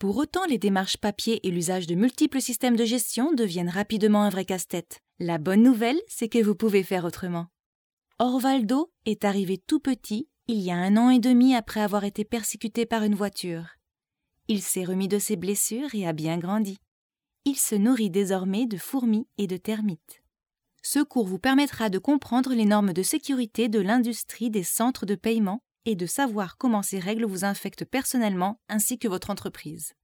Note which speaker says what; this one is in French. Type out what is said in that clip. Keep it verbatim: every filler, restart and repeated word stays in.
Speaker 1: Pour autant, les démarches papier et l'usage de multiples systèmes de gestion deviennent rapidement un vrai casse-tête. La bonne nouvelle, c'est que vous pouvez faire autrement. Orvaldo est arrivé tout petit, il y a un an et demi après avoir été persécuté par une voiture. Il s'est remis de ses blessures et a bien grandi. Il se nourrit désormais de fourmis et de termites. Ce cours vous permettra de comprendre les normes de sécurité de l'industrie des centres de paiement et de savoir comment ces règles vous infectent personnellement ainsi que votre entreprise.